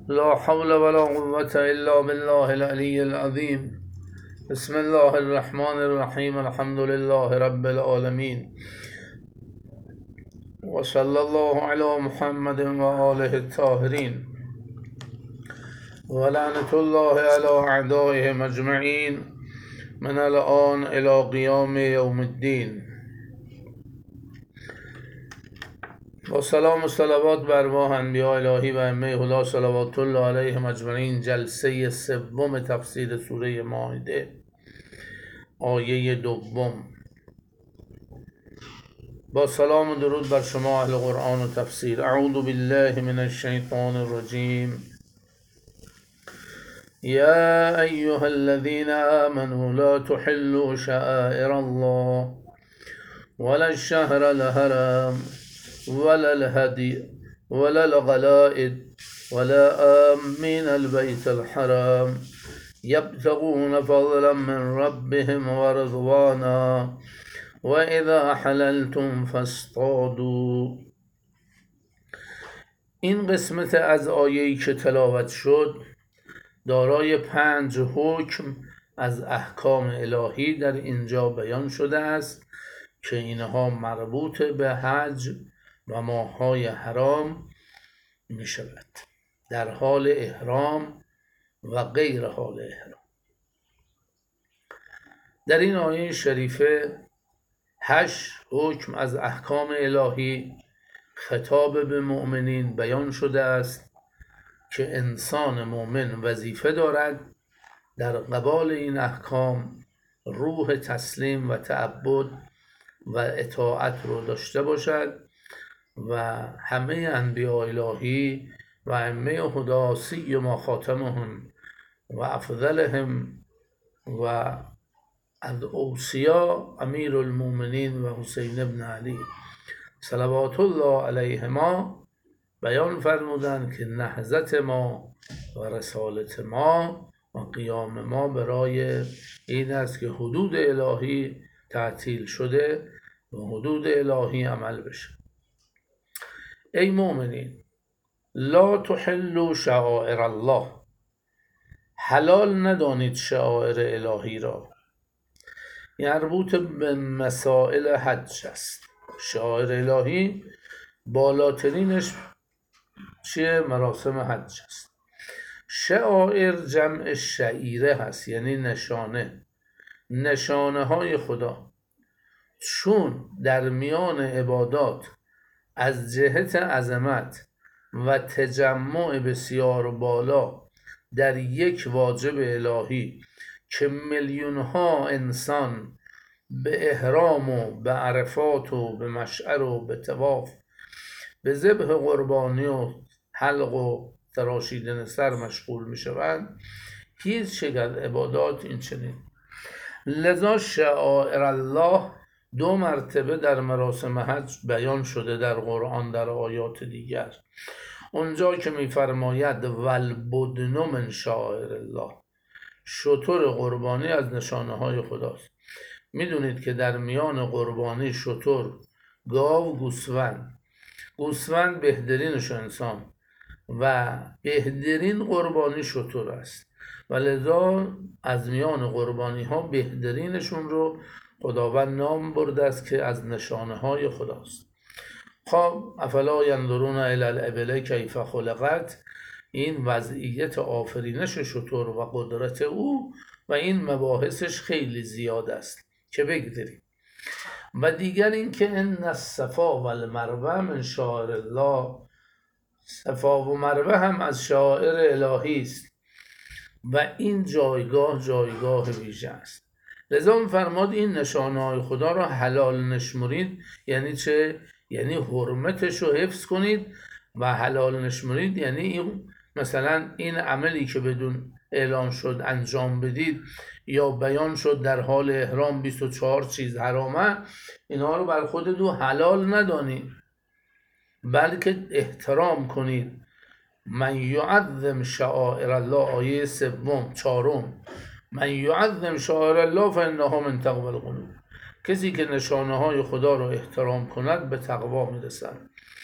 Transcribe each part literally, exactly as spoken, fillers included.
لا حول ولا قوة إلا بالله العلي العظيم. بسم الله الرحمن الرحيم. الحمد لله رب العالمين، وصلى الله على محمد وآله الطاهرين، ولعنة الله على أعدائهم أجمعين من الآن إلى قيام يوم الدين. با سلام و صلوات بر ماه انبیاء الهی و ائمه هدی صلوات الله علیهم اجمعین. جلسه سوم تفسیر سوره مائده، آیه دوم. با سلام و درود بر شما اهل قرآن و تفسیر. اعوذ بالله من الشیطان الرجیم. یا ایها الذین آمنوا لا تحلوا شعائر الله ولا الشهر الحرام ولا الهدي ولا الغلائد ولا آمين البيت الحرام يبتغون فضلا من ربهم ورضوانا وإذا حللتم فاصطادوا. این قسمت از آیه‌ای که تلاوت شد دارای پنج حکم از احکام الهی در اینجا بیان شده است که اینها مربوط به حج و ماه‌های حرام می شود، در حال احرام و غیر حال احرام. در این آیه شریفه هشت حکم از احکام الهی خطاب به مؤمنین بیان شده است که انسان مؤمن وظیفه دارد در قبال این احکام روح تسلیم و تعبد و اطاعت رو داشته باشد و همه انبیاء الهی و ائمه هدی سیما خاتمهم و افضلهم و الاوصیا امیر المؤمنین و حسین ابن علی صلوات الله علیهما بیان فرمودند که نهضت ما و رسالت ما و قیام ما برای این است که حدود الهی تعطیل شده و حدود الهی عمل بشه. ای مؤمنین، لا تحلوا شعائر الله، حلال ندانید شعائر الهی را. مربوط به مسائل حج است. شعائر الهی بالاترینش چیه؟ مراسم حج است. شعائر جمع شعیره هست، یعنی نشانه، نشانه های خدا. چون در میان عبادات از جهت عظمت و تجمع بسیار بالا در یک واجب الهی که میلیون ها انسان به احرام و به عرفات و به مشعر و به طواف، به ذبح قربانی و حلق و تراشیدن سر مشغول می شوند، هیچ چقدر عبادات این چنین. لذا شعائر الله دو مرتبه در مراسم حج بیان شده در قرآن، در آیات دیگر. اونجا که می‌فرماید والبدن من شعائر الله، شتر قربانی از نشانه های خداست. میدونید که در میان قربانی شتر، گاو، گوسفند، گوسفند بهترینش انسان و بهترین قربانی شتر است و لذا از میان قربانی ها بهترینشون رو خداوند نام برده است که از نشانه های خداست. خب افلا ینظرون الی الابل کیف خلقت، این وضعیت آفرینش شتر و قدرت او و این مباحثش خیلی زیاد است که بگذاریم. و دیگر این که ان الصفا و المروه من شعائر الله، صفا و مروه هم از شعائر الهی است و این جایگاه جایگاه ویژه است. لذا فرماد این نشانه های خدا را حلال نشمرید. یعنی چه؟ یعنی حرمتش رو حفظ کنید و حلال نشمرید یعنی این مثلا این عملی که بدون اعلان شد انجام بدید یا بیان شد در حال احرام بیست و چهار چیز حرامه، اینها رو بر خودتون حلال ندانید بلکه احترام کنید. من یعظم شعائر الله، آیه سوم چهارم، من یعظم شعائر الله فانها من تقوی القلوب، کسی که نشانه های خدا رو احترام کند به تقوا میرسد.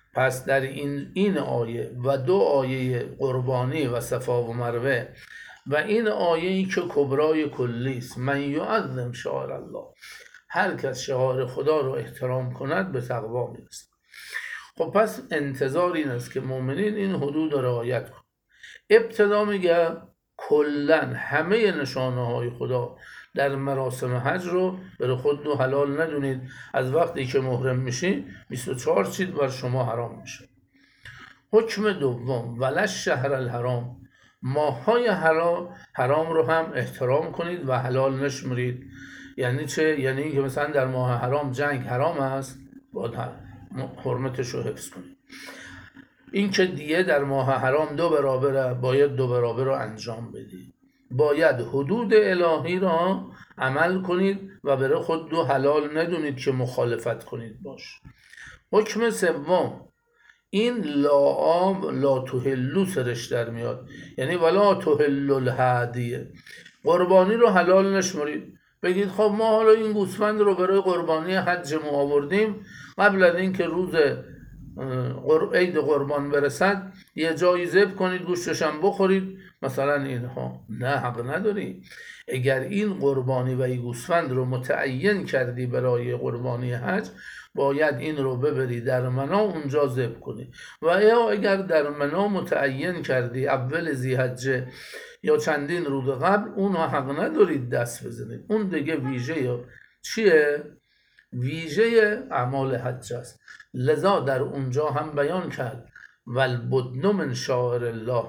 پس در این این آیه و دو آیه قربانی و صفا و مروه و این آیه‌ای که کبرای کلی است، من یعظم شعائر الله، هر کس شعائر خدا رو احترام کند به تقوا میرسد. خب پس انتظار این است که مؤمنین این حدود رو رعایت کنند. ابتدا میگه کلن همه نشانه های خدا در مراسم حج رو برای خود دو حلال ندونید. از وقتی که محرم میشی بیست و چهار چیز بر شما حرام میشه. حکم دوم ولش شهر الحرام، ماه‌های حرام رو هم احترام کنید و حلال نشمرید. یعنی چه؟ یعنی که مثلا در ماه حرام جنگ حرام است، باید حرمتش رو حفظ کنید. این که دیگه در ماه حرام دو برابره، باید دو برابر رو انجام بدید. باید حدود الهی را عمل کنید و برای خود دو حلال ندونید که مخالفت کنید باش. حکم سوم این لا لا تحلو سرش در میاد، یعنی ولا تحلو الهدیه، قربانی رو حلال نشمرید. بگید خب ما حالا این گوسفند رو برای قربانی حج ما آوردیم، قبل از اینکه روز عید قربان برسد یه جایی ذبح کنید گوشتش هم بخورید مثلا اینها. نه، حق نداری. اگر این قربانی و این گوسفند رو متعین کردی برای قربانی حج، باید این رو ببری در منا اونجا ذبح کنی. و یا اگر در منا متعین کردی اول ذی‌حجه یا چندین روز قبل، اون حق ندارید دست بزنید. اون دیگه ویژه چیه؟ ویژه اعمال حج است. لذا در اونجا هم بیان کرد والبدن من شعائر الله،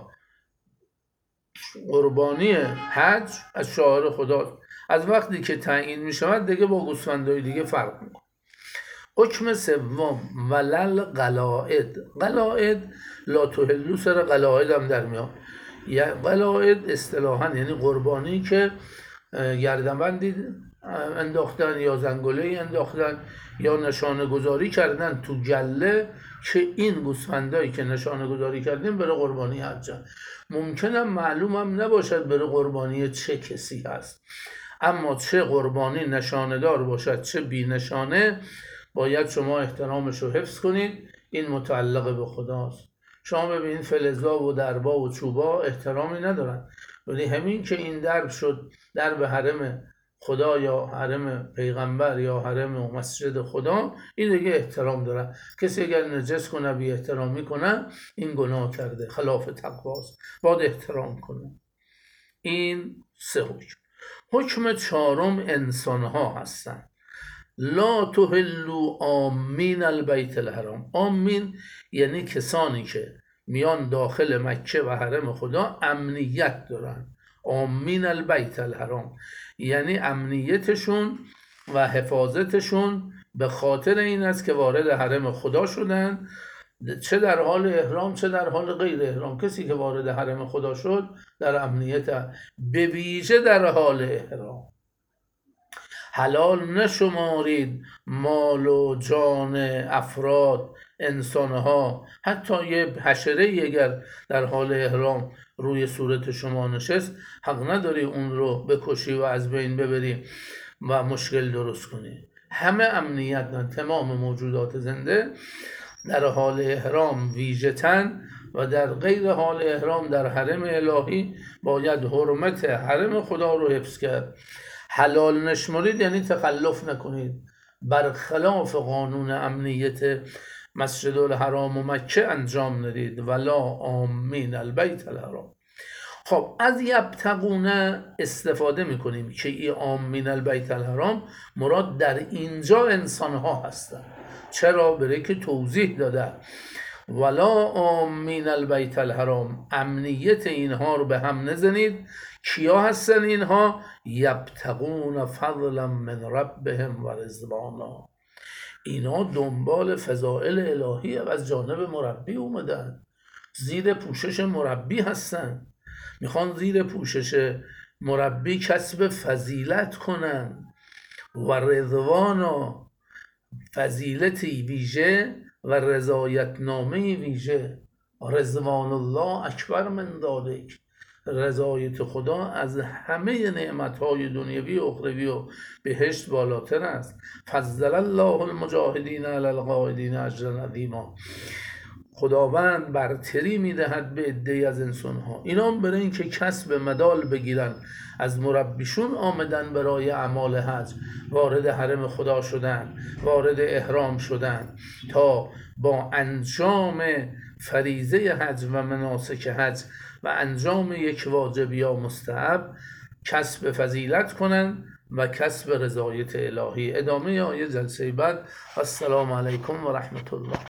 قربانی حج از شعائر خداست. از وقتی که تعیین می شود دیگه با گوسفندهای دیگه فرق میکنه. حکم سوم ولل قلائد، قلائد لا تحلو سر قلائد هم در میاد. یا قلائد اصطلاحاً یعنی قربانی که گردنبندی انداختن یا زنگوله انداختن یا نشانه گذاری کردن تو گله که این گوسفندایی که نشانه گذاری کردیم برای قربانی حج. ممکنه معلوم هم نباشد برای قربانی چه کسی هست، اما چه قربانی نشانه دار باشد چه بی نشانه، باید شما احترامش رو حفظ کنید. این متعلق به خداست. شما ببینید فلزا و دربا و چوبا احترامی ندارن، ولی همین که این درب شد درب حرم خدا یا حرم پیغمبر یا حرم و مسجد خدا، این دیگه احترام داره. کسی اگر نجس کنه بی احترامی کنه این گناه کرده، خلاف تقواست، باید احترام کنه. این سه حکم. حکم چهارم انسان ها هستن. لا تحلو آمین البیت الحرام. آمین یعنی کسانی که میان داخل مکه و حرم خدا امنیت دارن. آمین البیت الحرام یعنی امنیتشون و حفاظتشون به خاطر این است که وارد حرم خدا شدن، چه در حال احرام چه در حال غیر احرام. کسی که وارد حرم خدا شد در امنیت، به ویژه در حال احرام. حلال نشمارید مال و جان افراد، انسانها، حتی یه حشره اگر در حال احرام روی صورت شما نشست، حق نداری اون رو بکشی و از بین ببری و مشکل درست کنی. همه امنیت دارن. تمام موجودات زنده در حال احرام ویژه‌تن و در غیر حال احرام در حرم الهی باید حرمت حرم خدا رو حفظ کرد. حلال نشمرید یعنی تخلف نکنید، برخلاف قانون امنیت مسجد الحرام و مکه انجام ندید. ولا آمین البیت الحرام. خب از یبتغونه استفاده میکنیم که این آمین البیت الحرام مراد در اینجا انسان ها هستن. چرا؟ برای که توضیح داده ولا آمین البیت الحرام، امنیت اینها رو به هم نزنید. کیا هستن اینها؟ یبتغون فضلا من ربهم و رضوانا، اینا دنبال فضائل الهی از جانب مربی اومدن، زیر پوشش مربی هستن، میخوان زیر پوشش مربی کسب فضیلت کنن و رضوانا، فضیلتی ویژه و رضایت نامه ویژه. رضوان الله اکبر من ذالک، رضایت خدا از همه نعمتهای دنیوی و اخروی و بهشت بالاتر است. فضل الله المجاهدین علی القاعدین اجرا عظیما. خداوند برتری میدهد به عده‌ای از انسانها. اینا برای اینکه کسب مدال بگیرن از مربیشون آمدن برای اعمال حج، وارد حرم خدا شدن، وارد احرام شدن تا با انجام فریضه حج و مناسک حج و انجام یک واجب یا مستحب کسب فضیلت کنن و کسب رضایت الهی. ادامه آیه جلسه بعد. السلام علیکم و رحمت الله.